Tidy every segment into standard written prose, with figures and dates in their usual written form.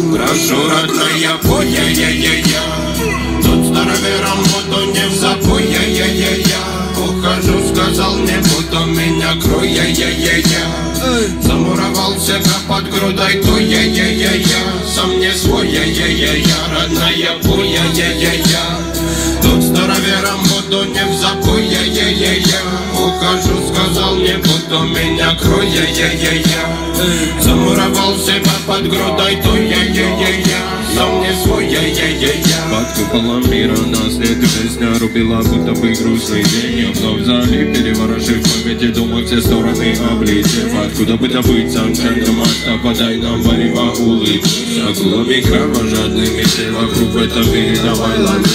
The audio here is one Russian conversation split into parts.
Прошу, родная, пой, я-я-я-я. Тот старовером воду не в запой, я-я-я-я. Ухожу, сказал, не буду меня крой, я-я-я-я. Замуровал себя под грудой, то я-я-я-я. Сам не свой, я-я-я-я. Родная, пой, я-я-я-я. Тот старовером воду не в запой, я-я-я-я. Ухожу, сказал, не буду меня крой, я-я-я-я. Замуровал себя под грудой, то я-я-я-я. Сам не свой, я-я-я-я. Под куполом мира нас нет, песня рубила, будто бы грустный день. Я вновь залип, переворошив в памяти, думаю, все стороны облетев. Откуда бы добыться, джентльмен, подай нам варево улыбки. Акулами кровожадными, все вокруг в этом мире, давай лови.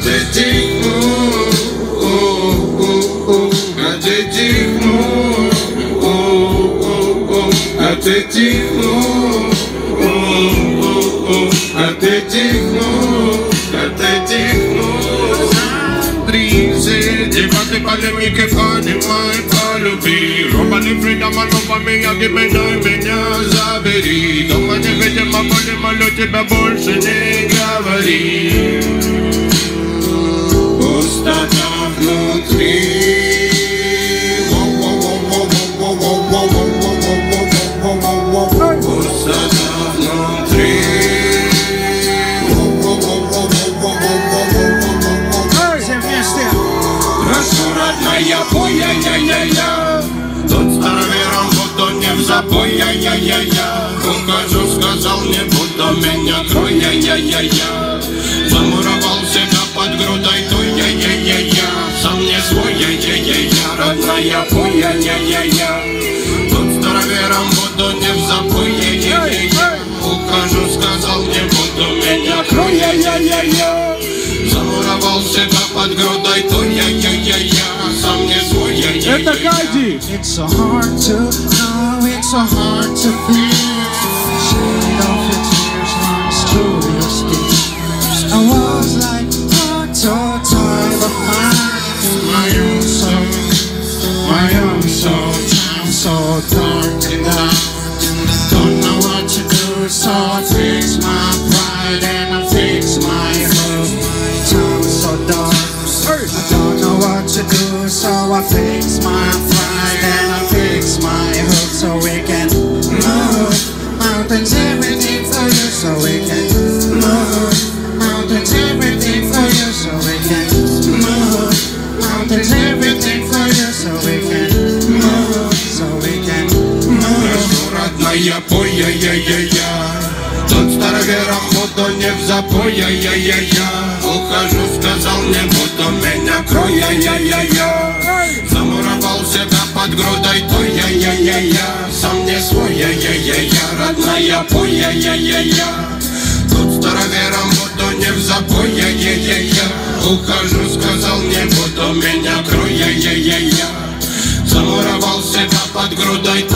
Актрисы, дебаты, полемики, понимай, полюби. Романы, фридом, лоба меня, гибеной меня забери. Дома не видимо, боли, молю тебя, больше не говори. Пустота внутри. Я пой, я-я-я-я. Тот старовером воду не в запой, я-я-я-я. Ухожу, сказал, не буду меня крой, я-я-я-я. Замуровал себя под грудой, то я-я-я-я. Сам не свой, я-я-я-я. Родная, пой, я-я-я-я. Тот старовером воду не в запой, я-я-я-я. Ухожу, сказал, не буду меня крой, я-я-я-я. Замуровал себя под грудой, то я-я-я-я. Сам не свой, я-я-я-я. Это Кайди. It's so hard to know, it's so hard to feel. Shade off your tears, runs through your skin. I was like, what so tired of my own soul, my own soul. Time so dark and out. Don't know what to do, so I fix my pride and I fix my hope. Time so dark, I don't know what to do, so I fix my pride and I fix my hope, so we can move mountains, everything for you, so we can move mountains, everything for you, so we can move mountains, everything for you, so we can move, so we can move. Родная, пой, я-я-я-я. Тот старовером воду не в запой, я-я-я-я. Ухожу, сказал, не буду меня крой, я-я-я-я. Замуровал себя под грудой, то я-я-я-я. Сам не свой, я-я-я-я. Родная, пой, я-я-я-я. Тот старовером воду не в запой, я-я-я-я. Ухожу, сказал, не буду меня крой, я-я-я-я. Замуровал себя под грудой,